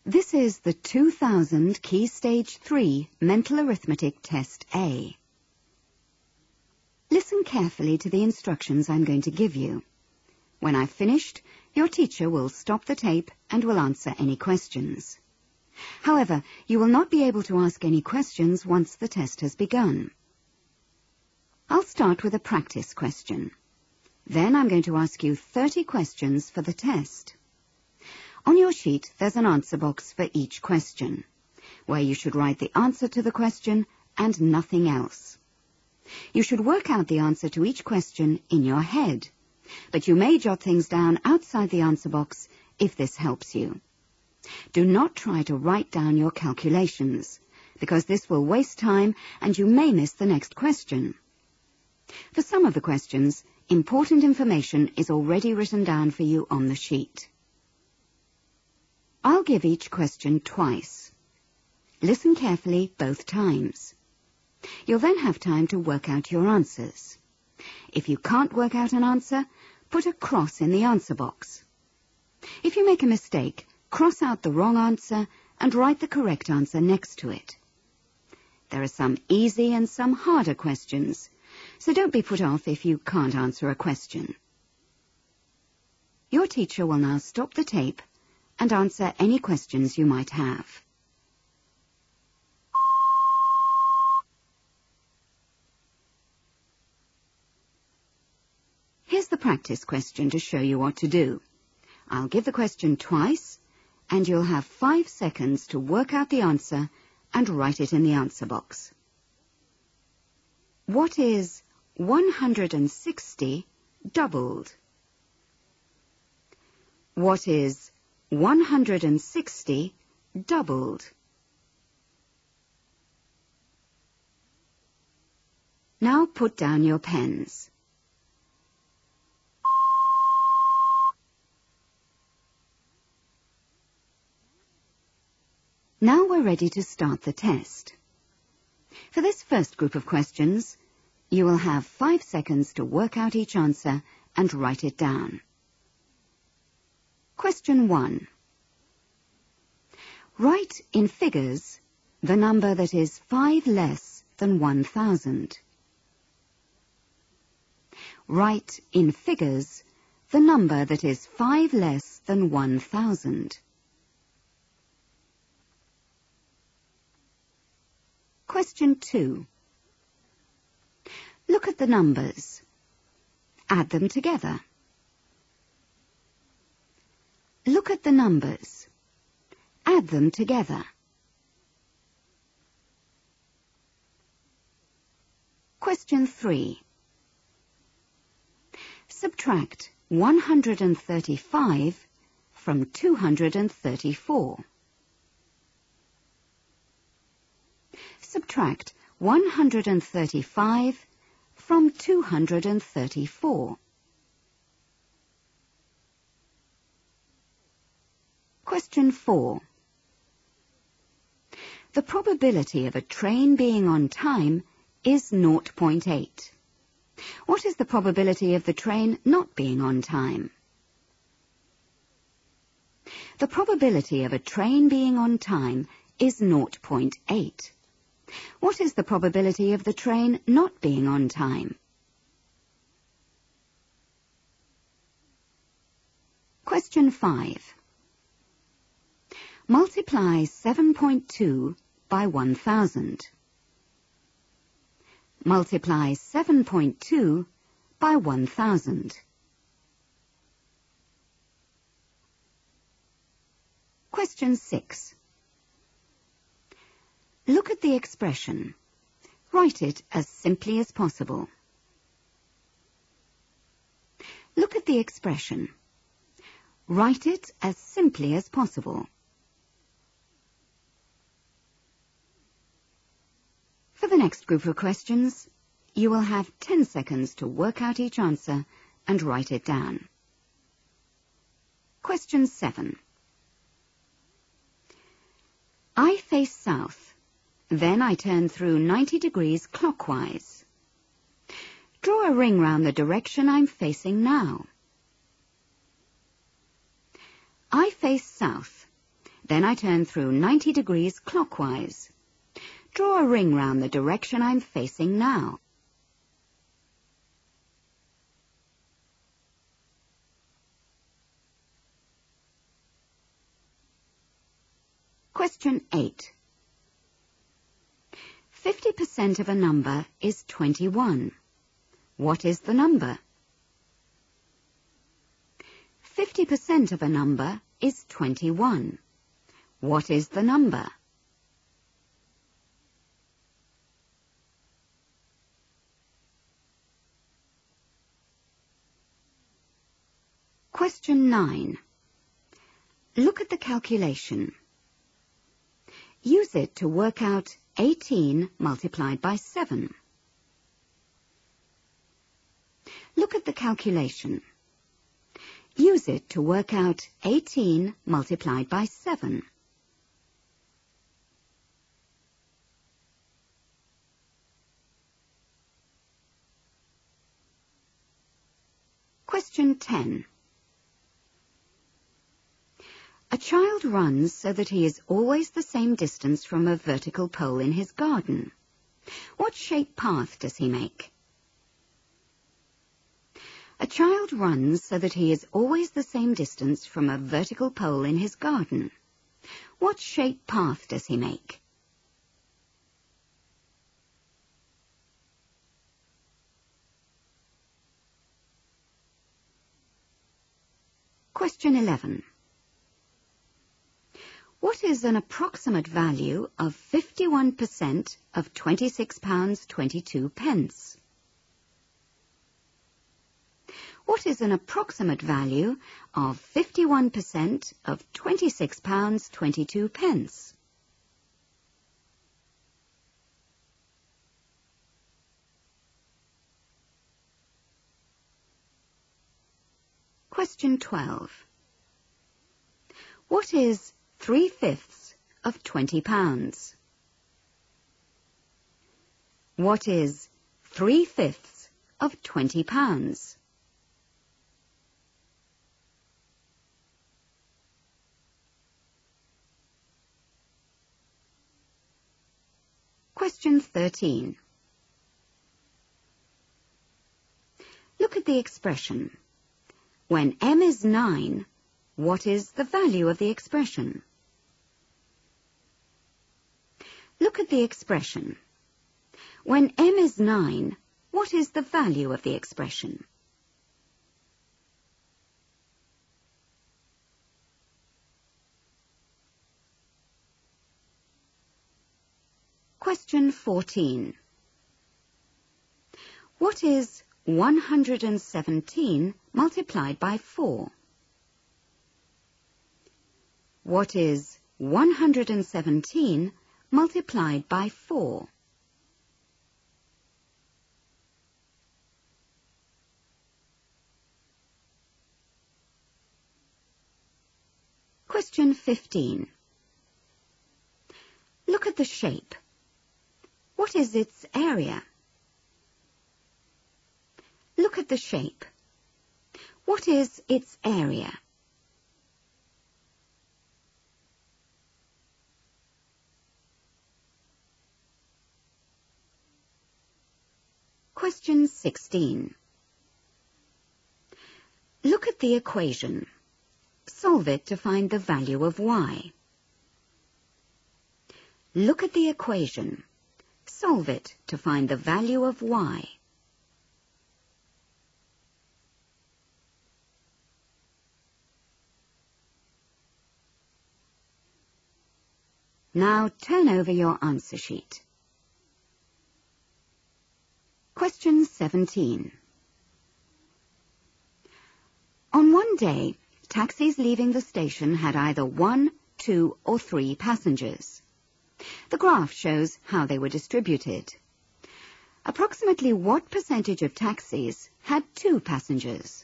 This is the 2000 Key Stage 3 Mental Arithmetic Test A. Listen carefully to the instructions I'm going to give you. When I've finished, your teacher will stop the tape and will answer any questions. However, you will not be able to ask any questions once the test has begun. I'll start with a practice question. Then I'm going to ask you 30 questions for the test. On your sheet, there's an answer box for each question, where you should write the answer to the question and nothing else. You should work out the answer to each question in your head, but you may jot things down outside the answer box if this helps you. Do not try to write down your calculations, because this will waste time and you may miss the next question. For some of the questions, important information is already written down for you on the sheet. I'll give each question twice. Listen carefully both times. You'll then have time to work out your answers. If you can't work out an answer, put a cross in the answer box. If you make a mistake, cross out the wrong answer and write the correct answer next to it. There are some easy and some harder questions, so don't be put off if you can't answer a question. Your teacher will now stop the tape and answer any questions you might have. Here's the practice question to show you what to do. I'll give the question twice, and you'll have 5 seconds to work out the answer and write it in the answer box. What is 160 doubled? What is 160 doubled? Now put down your pens. Now we're ready to start the test. For this first group of questions, you will have 5 seconds to work out each answer and write it down. Question 1. Write in figures the number that is 5 less than 1,000. Write in figures the number that is 5 less than 1,000. Question 2. Look at the numbers. Add them together. Look at the numbers. Add them together. Question 3. Subtract 135 from 234. Subtract 135 from 234. Question 4. The probability of a train being on time is 0.8. What is the probability of the train not being on time? The probability of a train being on time is 0.8. What is the probability of the train not being on time? Question 5. Multiply 7.2 by 1,000. Multiply 7.2 by 1,000. Question 6. Look at the expression. Write it as simply as possible. Look at the expression. Write it as simply as possible. For the next group of questions, you will have 10 seconds to work out each answer and write it down. Question 7. I face south. Then I turn through 90 degrees clockwise. Draw a ring round the direction I'm facing now. I face south. Then I turn through 90 degrees clockwise. Draw a ring round the direction I'm facing now. Question 8. 50% of a number is 21. What is the number? 50% of a number is 21. What is the number? Question 9. Look at the calculation. Use it to work out 18 multiplied by 7. Look at the calculation. Use it to work out 18 multiplied by 7. Question 10. A child runs so that he is always the same distance from a vertical pole in his garden. What shaped path does he make? A child runs so that he is always the same distance from a vertical pole in his garden. What shaped path does he make? Question 11. What is an approximate value of 51% of £26.22? What is an approximate value of 51% of £26.22? Question 12. What is 3/5 of £20? What is 3/5 of £20? Question 13. Look at the expression. When m is 9, what is the value of the expression? Look at the expression. When m is 9, what is the value of the expression? Question 14. What is 117 multiplied by 4? What is 117 multiplied by 4? Question 15. Look at the shape. What is its area? Look at the shape. What is its area? Question 16. Look at the equation. Solve it to find the value of y. Look at the equation. Solve it to find the value of y. Now turn over your answer sheet. Question 17. On one day, taxis leaving the station had either 1, 2, or 3 passengers. The graph shows how they were distributed. Approximately what percentage of taxis had 2 passengers?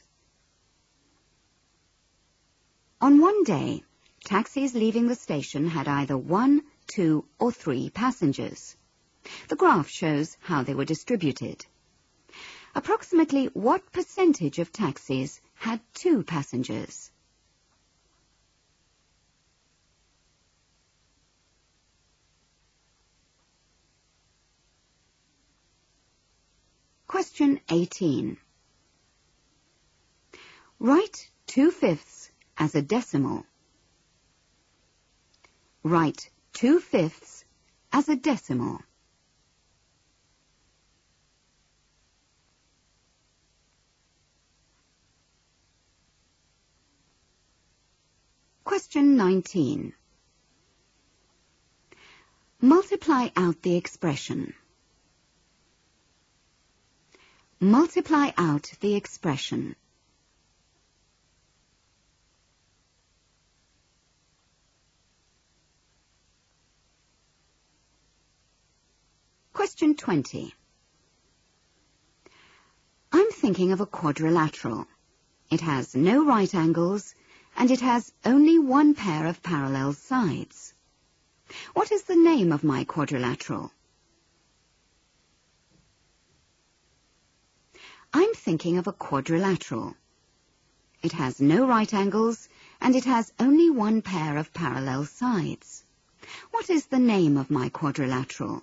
On one day, taxis leaving the station had either 1, 2, or 3 passengers. The graph shows how they were distributed. Approximately what percentage of taxis had 2 passengers? Question 18. Write 2/5 as a decimal. Write 2/5 as a decimal. Question 19. Multiply out the expression. Multiply out the expression. Question 20. I'm thinking of a quadrilateral. It has no right angles, and it has only one pair of parallel sides. What is the name of my quadrilateral? I'm thinking of a quadrilateral. It has no right angles, and it has only one pair of parallel sides. What is the name of my quadrilateral?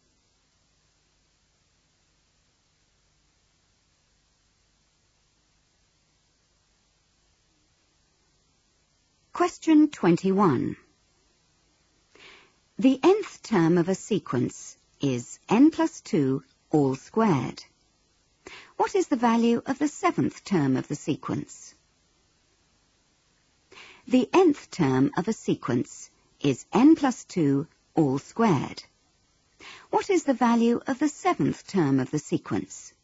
Question 21. The nth term of a sequence is n plus 2 all squared. What is the value of the 7th term of the sequence? The nth term of a sequence is n plus 2 all squared. What is the value of the 7th term of the sequence?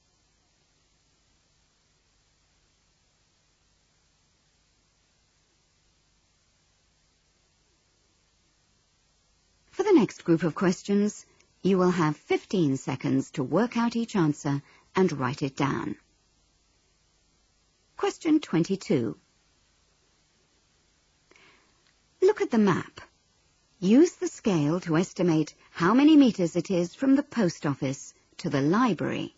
For the next group of questions, you will have 15 seconds to work out each answer and write it down. Question 22. Look at the map. Use the scale to estimate how many meters it is from the post office to the library.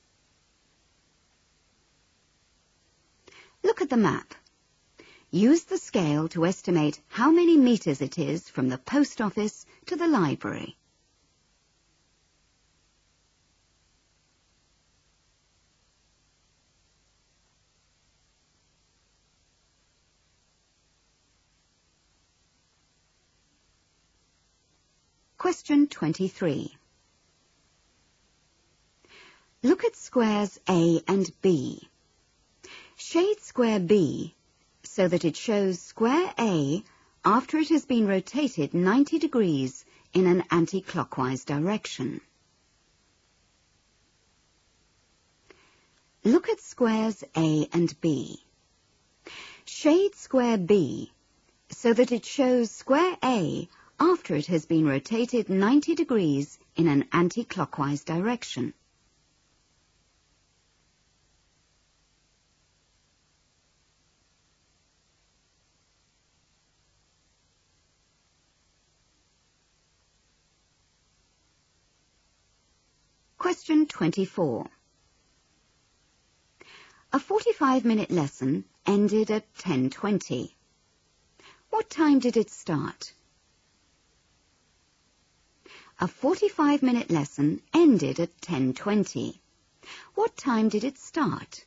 Look at the map. Use the scale to estimate how many meters it is from the post office to the library. Question 23. Look at squares A and B. Shade square B so that it shows square A after it has been rotated 90 degrees in an anti-clockwise direction. Look at squares A and B. Shade square B so that it shows square A after it has been rotated 90 degrees in an anti-clockwise direction. Question 24. A 45-minute lesson ended at 10:20. What time did it start? A 45-minute lesson ended at 10:20. What time did it start?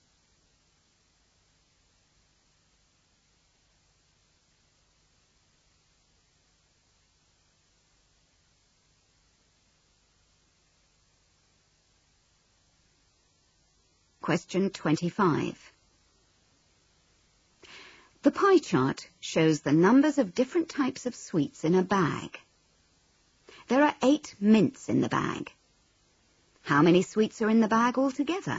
Question 25. The pie chart shows the numbers of different types of sweets in a bag. There are 8 mints in the bag. How many sweets are in the bag altogether?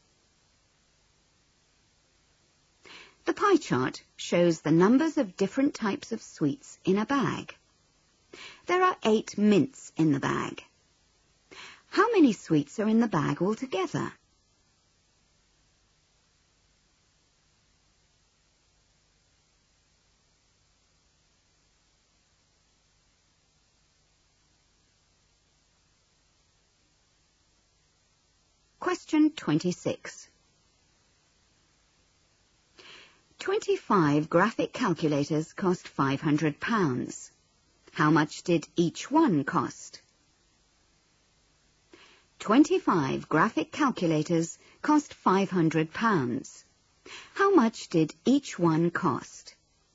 The pie chart shows the numbers of different types of sweets in a bag. There are 8 mints in the bag. How many sweets are in the bag altogether? Question 26. 25 graphic calculators cost £500. How much did each one cost? 25 graphic calculators cost £500. How much did each one cost?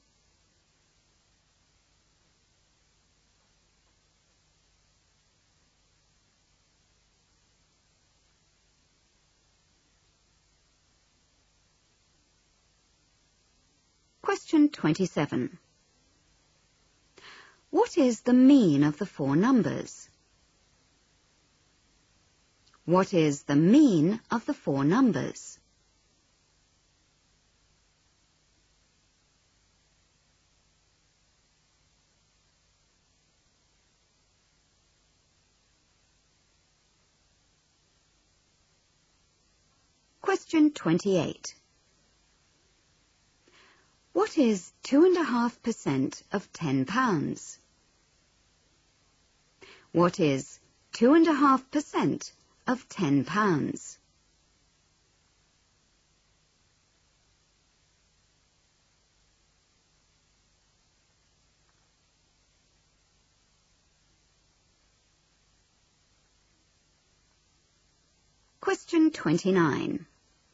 Question 27. What is the mean of the four numbers? What is the mean of the four numbers? Question 28. What is 2.5% of £10? What is 2.5% of £10? Question 29.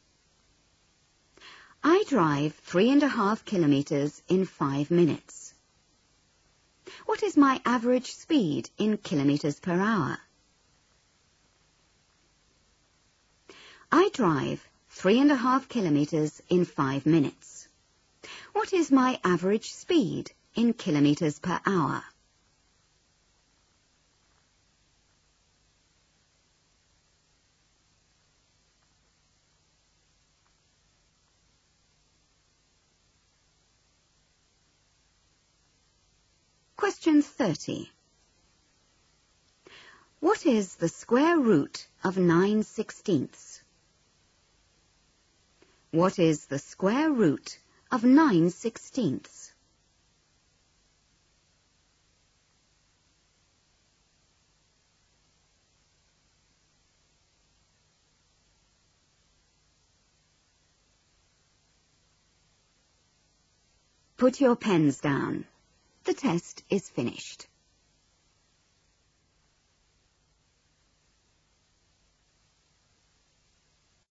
I drive 3.5 kilometers in 5 minutes. What is my average speed in kilometers per hour? I drive 3.5 kilometers in 5 minutes. What is my average speed in kilometers per hour? Question 30. What is the square root of 9/16? What is the square root of 9/16? Put your pens down. The test is finished.